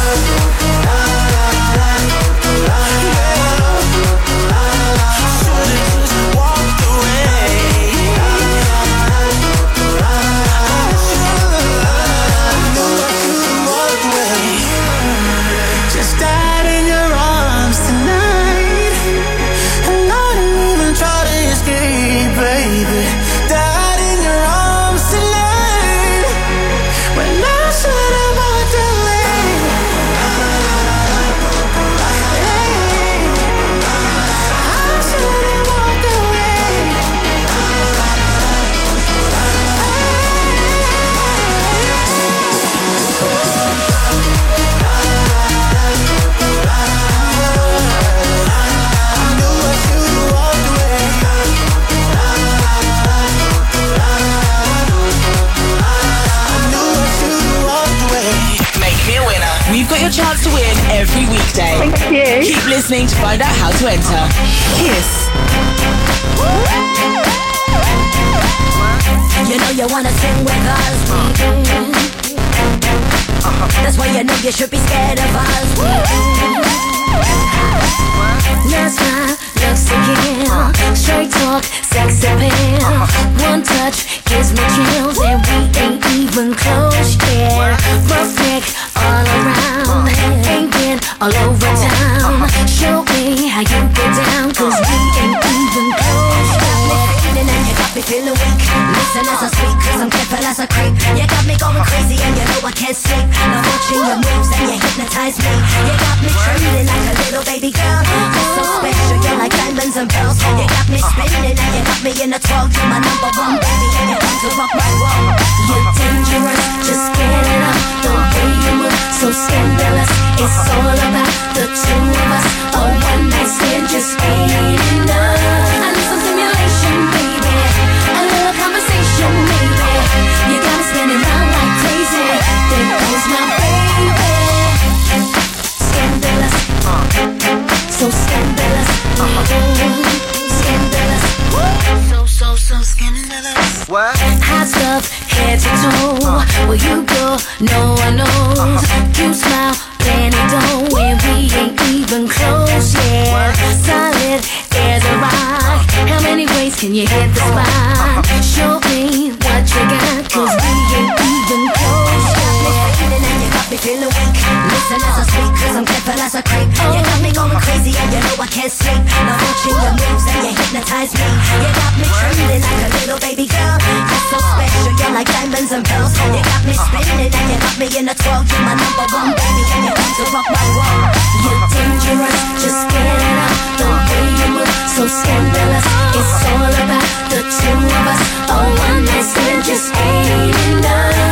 Just died in your arms tonight. And I didn't even try to escape, baby. Died in your arms tonight. When I should have walked away. I should have walked away. Make me a winner. We've got your chance to win every weekday. Thank you. Keep listening to find out how to enter. Kiss. You know you wanna sing with us. That's why you know you should be scared of us. Your smile looks to kill. Straight talk, sex appeal. One touch gives me chills, and we ain't even close yet. Perfect all around, ain't been all over town. Show me how you get down, cause we ain't even close yet. And you got me feeling weak. Listen as I speak, cause I'm careful as a creep. You got me going crazy and you know I can't sleep. Now watching your moves and you hypnotize me. You got me trembling like a little baby girl. You're so special, you're like diamonds and pearls. You got me spinning and you got me in a 12. You're my number one baby and you come to rock my world. You're dangerous, just get it up. The way you move, so scandalous. It's all about the two of us. A one night stand just ain't enough. I need some stimulation, baby. A little conversation, maybe. You got me spinning round like crazy. There goes my baby. Scandalous, so scandalous. Scandalous, so scandalous. What? Hot stuff, head to toe. Where you go, no one knows. You smile, then it don't. When we ain't even close yet. Solid as a rock. How many ways can you hit the spot? Show me what you got, cause we ain't even close yet. And you got me feeling weak. Listen as I speak, cause I'm careful as a creep. You got me going crazy and you know I can't sleep. Now watching your moves and you hypnotize me. You got me trembling like a little baby girl. You're so special, you're like diamonds and pearls. You got me spinning and you got me in a 12. You're my number one baby and you come to rock my world. You're dangerous, just get it up. The way you move, so scandalous. It's all about the two of us. A one night stand just ain't enough.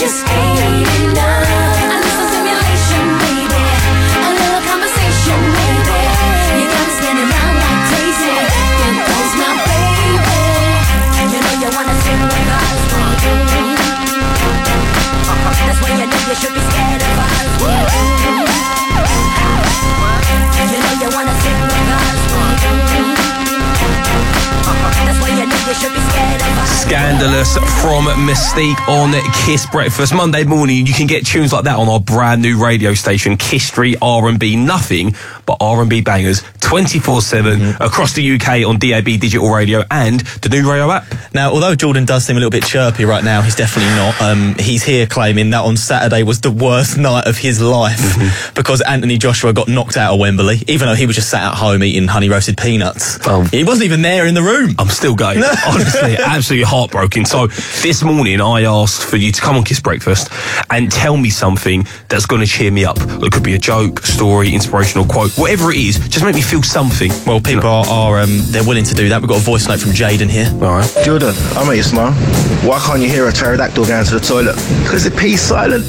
just ain't enough. A little stimulation, baby. A little conversation, baby. You got me spinning round like crazy. There goes my baby. You know you wanna sing with us, baby. That's why you know you should be scared of us, baby. You know you wanna sing with us, baby. That's why you know you should be scared of us. Scandalous from Mystique on Kiss Breakfast. Monday morning, you can get tunes like that on our brand new radio station, Kiss Street R&B. Nothing but R&B bangers 24/7 across the UK on DAB digital radio and the new radio app. Now, although Jordan does seem a little bit chirpy right now, he's definitely not. He's here claiming that on Saturday was the worst night of his life because Anthony Joshua got knocked out of Wembley, even though he was just sat at home eating honey roasted peanuts. He wasn't even there in the room. I'm still going. Honestly, absolutely heartbroken. So this morning I asked for you to come on Kiss Breakfast and tell me something that's going to cheer me up. It could be a joke, a story, inspirational quote, whatever it is, just make me feel something. Well, people are they're willing to do that. We've got a voice note from Jaden here. All right. Jordan, I met you smile. Why can't you hear a pterodactyl going to the toilet? Because the P's silent.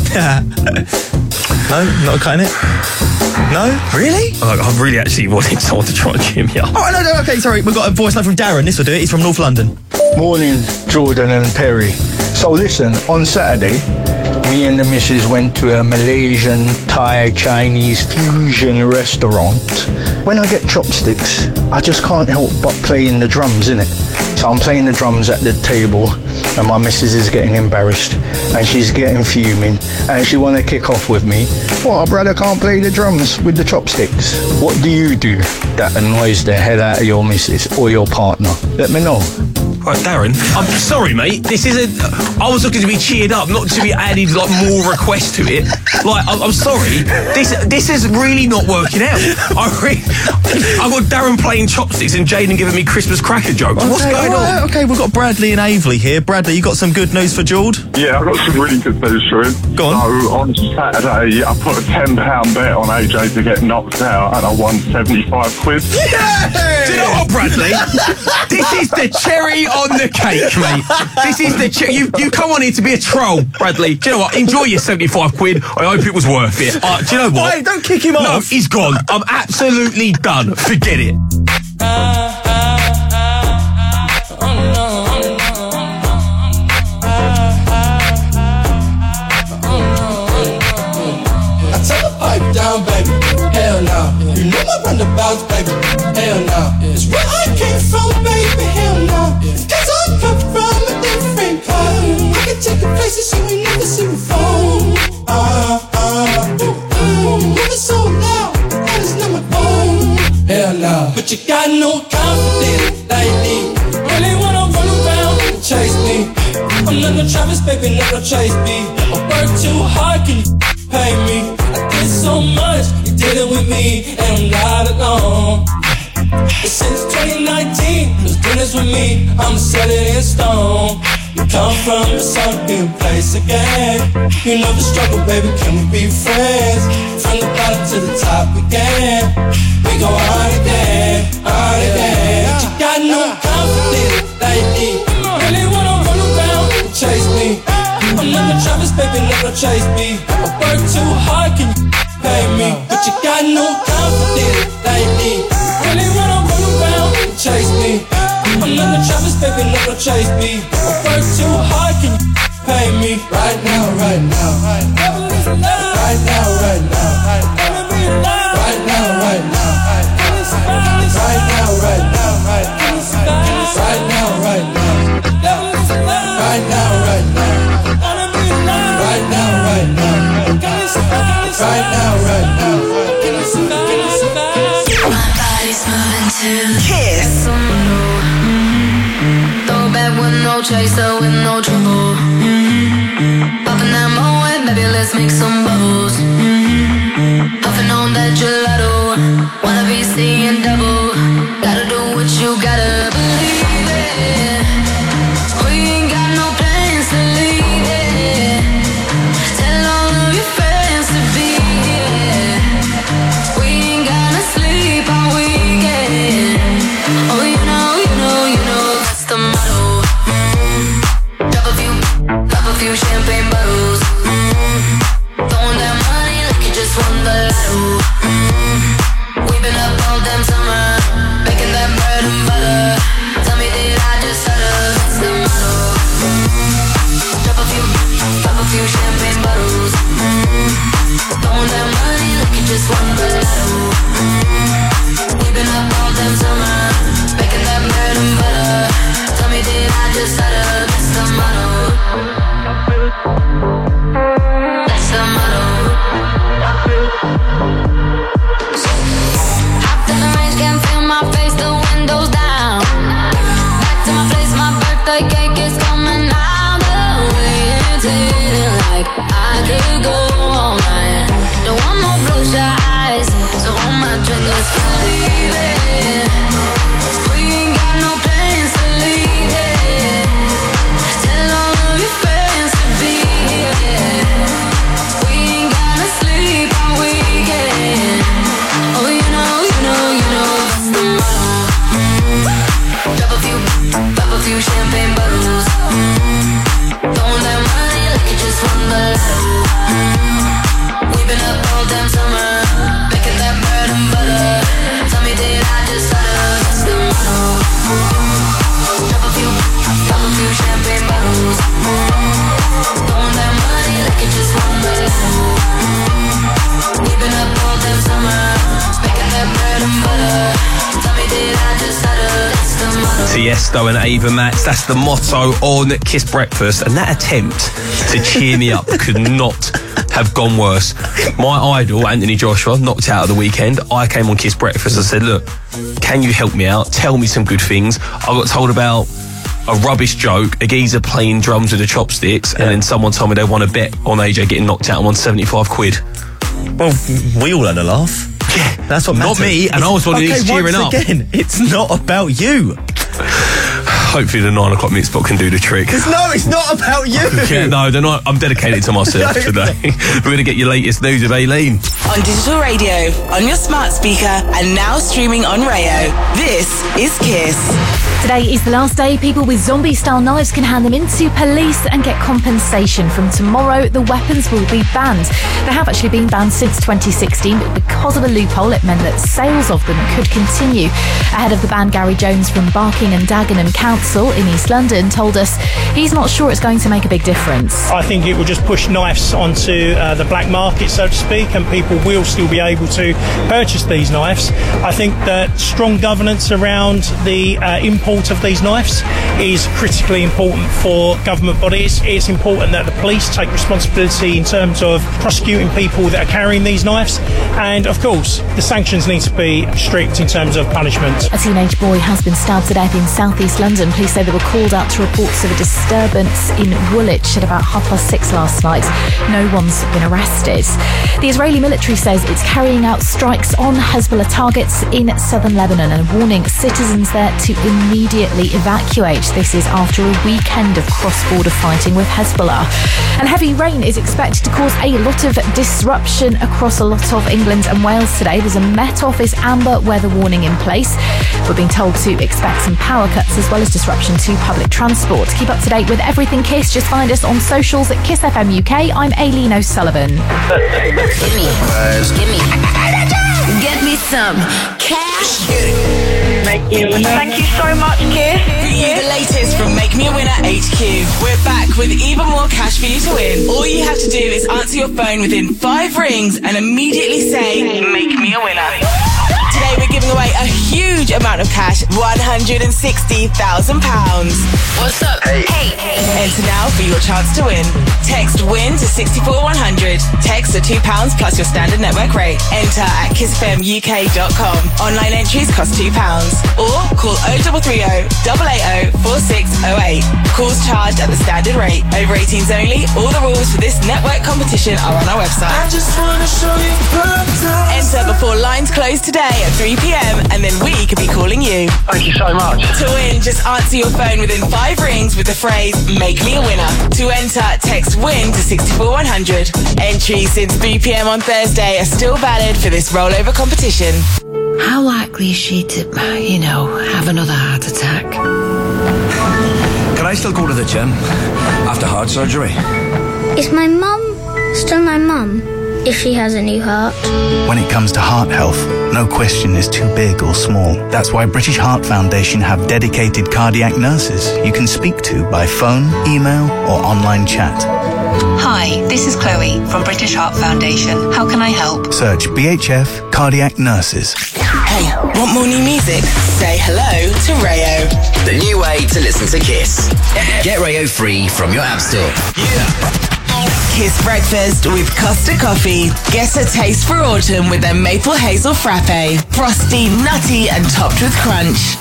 No, not cutting it. No? Really? I really actually wanted someone to try and cheer me up. Oh, no, okay, sorry. We've got a voice note from Darren. This will do it. He's from North London. Morning, Jordan and Perry. So listen, on Saturday, me and the missus went to a Malaysian, Thai, Chinese fusion restaurant. When I get chopsticks, I just can't help but playing the drums, innit? So I'm playing the drums at the table and my missus is getting embarrassed and she's getting fuming and she want to kick off with me. What, brother can't play the drums with the chopsticks? What do you do that annoys the head out of your missus or your partner? Let me know. Right, Darren, I'm sorry, mate. This isn't. I was looking to be cheered up, not to be added like more requests to it. Like, I'm sorry. This is really not working out. I got Darren playing chopsticks and Jaden giving me Christmas cracker jokes. Okay, what's going on? Okay, we've got Bradley and Aveley here. Bradley, you got some good news for Jord? Yeah, I've got some really good news for him. Go on. So on Saturday, I put a £10 bet on AJ to get knocked out, and I won 75 quid. Yeah! Do you know what, Bradley? This is the cherry on the cake, mate. This is the you come on here to be a troll, Bradley. Do you know what? Enjoy your 75 quid. I hope it was worth it. Do you know what? Wait, don't kick him off. No, he's gone. I'm absolutely done. Forget it. Pipe down, baby. Hell no. You know my roundabouts, baby. Hell no. It's where I came from, baby. Hell no. Cause I come from a different kind. I can take you places you ain't never seen before. Moving so loud, that is not my phone. Hell no. But you got no confidence lately. Really wanna run around and chase me. I'm not no Travis, baby, not no Chase B. I work too hard, can you pay me? I did so much, you did it with me, and I'm not alone. Since 2019, was doing this with me, I'ma set it in stone. You come from a sunken place again. You know the struggle, baby, can we be friends? From the bottom to the top again. We go on again, on again. But you got no confidence lately. Really wanna run around and chase me. I'm not the Travis, baby, not no Chase B. I work too hard, can you pay me? But you got no confidence lately. Really wanna run around and chase me. I'm not the Travis, baby, not no Chase B. I work too hard, can you pay me? Right now, right now. Right now, right now. Right now, right now. Right now, right now. Right now, right now. Right now, right now. Right now, right now. Right now, right now. Right now, right now. My body's moving too. Kiss. Throw back with no chaser, with no trouble. Popping that moe, baby, let's make some bubbles. Puffing on that gelato, wanna be seeing double. Gotta do what you gotta believe it. We ain't got no plans to leave it. Tell all of your friends to be here. We ain't gonna sleep all weekend. Oh, you know, that's the motto. Pop a few champagne bottles. just believe it. We ain't got no plans to leave it. Tell all of your friends to be here. We ain't gotta sleep all weekend. Oh, you know that's the motto. Pop a few champagne bottles. Throwing that money like you just won the lotto. We've been up all damn summer, making that bread and butter. Tell me, did I just stutter? That's the motto. Pop a few champagne bottles. Throwing that money like you just won the lotto. We've been up all damn summer, making that bread and butter. Tell me, did I just stutter? That's the motto. Tiesto and Ava Max, that's the motto on Kiss Breakfast, and that attempt to cheer me up could not have gone worse. My idol, Anthony Joshua, knocked out at the weekend. I came on Kiss Breakfast and said, look, can you help me out? Tell me some good things. I got told about a rubbish joke, a geezer playing drums with the chopsticks, and then someone told me they won a bet on AJ getting knocked out and won 75 quid. Well, we all had a laugh. Yeah, that's what matters. Not me, and I was one of these cheering up. Again, it's not about you. Hopefully the 9 o'clock mix spot can do the trick. No, it's not about you. Yeah, no, they're not. I'm dedicated to myself today. We're going to get your latest news with Aileen. On digital radio, on your smart speaker, and now streaming on Rayo. This is Kiss. Today is the last day people with zombie-style knives can hand them into police and get compensation. From tomorrow, the weapons will be banned. They have actually been banned since 2016, but because of a loophole, it meant that sales of them could continue. Ahead of the ban, Gary Jones from Barking and Dagenham Council in East London told us he's not sure it's going to make a big difference. I think it will just push knives onto the black market, so to speak, and people will still be able to purchase these knives. I think that strong governance around the import of these knives is critically important for government bodies. It's important that the police take responsibility in terms of prosecuting people that are carrying these knives, and of course the sanctions need to be strict in terms of punishment. A teenage boy has been stabbed to death in South East London. Police say they were called out to reports of a disturbance in Woolwich at about 6:30 last night. No one's been arrested. The Israeli military says it's carrying out strikes on Hezbollah targets in southern Lebanon and warning citizens there to immediately evacuate. This is after a weekend of cross-border fighting with Hezbollah. And heavy rain is expected to cause a lot of disruption across a lot of England and Wales today. There's a Met Office amber weather warning in place. We're being told to expect some power cuts as well as disruption to public transport. Keep up to date with everything Kiss. Just find us on socials at Kiss FM UK. I'm Aileen O'Sullivan. Get me some cash. Thank you so much, Kiss. Bring you the latest from Make Me a Winner HQ. We're back with even more cash for you to win. All you have to do is answer your phone within 5 rings and immediately say, Make me a winner. Today we're giving away a huge amount of cash, £160,000. What's up? Hey. Enter now for your chance to win. Text WIN to 64100. Text for £2 plus your standard network rate. Enter at kissfmuk.com. Online entries cost £2. Or call 0330 880 4608. Calls charged at the standard rate. Over 18s only. All the rules for this network competition are on our website. I just wanna show you Enter before lines close today at 3 p.m. and then we could be calling you. Thank you so much. To win, just answer your phone within 5 rings with the phrase Make Me a Winner. To enter, text WIN to 64100. Entries since 3 p.m. on Thursday are still valid for this rollover competition. How likely is she to, have another heart attack? Can I still go to the gym after heart surgery? Is my mum still my mum if she has a new heart? When it comes to heart health, no question is too big or small. That's why British Heart Foundation have dedicated cardiac nurses you can speak to by phone, email or online chat. Hi, this is Chloe from British Heart Foundation. How can I help? Search BHF Cardiac Nurses. Hey, want more new music? Say hello to Rayo. The new way to listen to Kiss. Get Rayo free from your app store. Kiss Breakfast with Costa Coffee. Get a taste for autumn with their maple hazel frappe. Frosty, nutty and topped with crunch.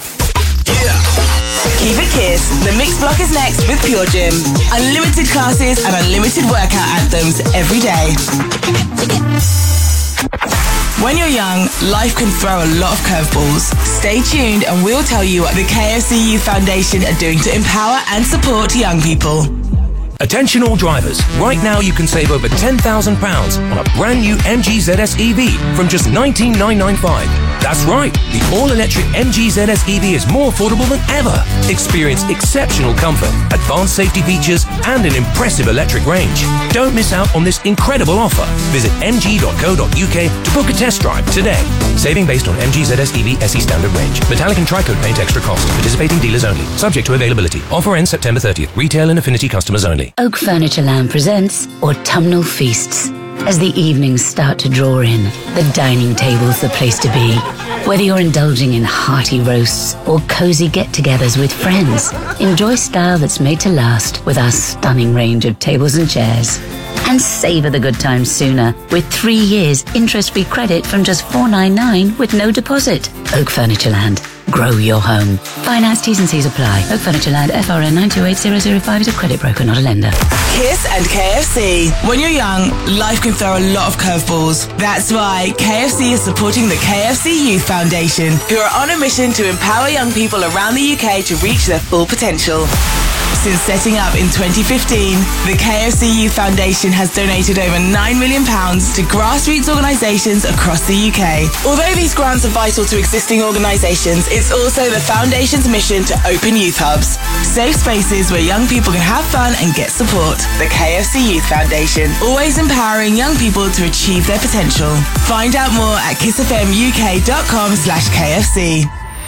Keep it Kiss. The Mix Block is next with Pure Gym. Unlimited classes and unlimited workout anthems every day. When you're young, life can throw a lot of curveballs. Stay tuned and we'll tell you what the KFC Youth Foundation are doing to empower and support young people. Attention all drivers. Right now you can save over £10,000 on a brand new MG ZS EV from just $19,995. That's right, the all-electric MG ZS EV is more affordable than ever. Experience exceptional comfort, advanced safety features, and an impressive electric range. Don't miss out on this incredible offer. Visit mg.co.uk to book a test drive today. Saving based on MG ZS EV SE standard range. Metallic and tri-coat paint extra cost. Participating dealers only. Subject to availability. Offer ends September 30th. Retail and Affinity customers only. Oak Furnitureland presents Autumnal Feasts. As the evenings start to draw in, the dining table's the place to be. Whether you're indulging in hearty roasts or cozy get-togethers with friends, enjoy style that's made to last with our stunning range of tables and chairs. And savour the good times sooner with 3 years interest-free credit from just $499 with no deposit. Oak Furnitureland. Grow your home. Finance T's and C's apply. Oak Furnitureland, FRN 928005 is a credit broker, not a lender. Kiss and KFC. When you're young, life can throw a lot of curveballs. That's why KFC is supporting the KFC Youth Foundation, who are on a mission to empower young people around the UK to reach their full potential. Since setting up in 2015, the KFC Youth Foundation has donated over £9 million to grassroots organisations across the UK. Although these grants are vital to existing organisations, it's also the Foundation's mission to open youth hubs, safe spaces where young people can have fun and get support. The KFC Youth Foundation, always empowering young people to achieve their potential. Find out more at kissfmuk.com/KFC.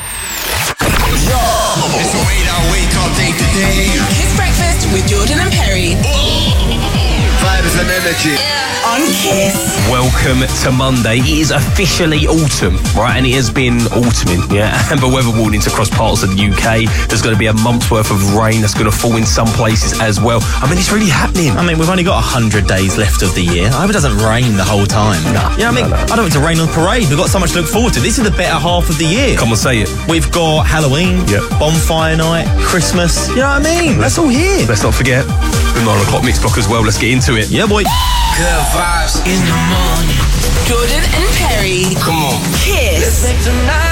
It's the way that I wake up day to day. Kiss Breakfast with Jordan and Perry. Vibes and energy. On Kiss. Welcome to Monday. It is officially autumn, right? And it has been autumning, yeah? Amber weather warnings across parts of the UK. There's going to be a month's worth of rain that's going to fall in some places as well. I mean, it's really happening. I mean, we've only got 100 days left of the year. I hope it doesn't rain the whole time. No. Yeah, I mean, I don't want it to rain on parade. We've got so much to look forward to. This is the better half of the year. Come on, say it. We've got Halloween, bonfire night, Christmas. You know what I mean? That's all here. Let's not forget the 9 o'clock mix block as well. Let's get into it. Yeah, boy. Good vibes in the morning. Jordan and Perry. Come on. Kiss. Let's make tonight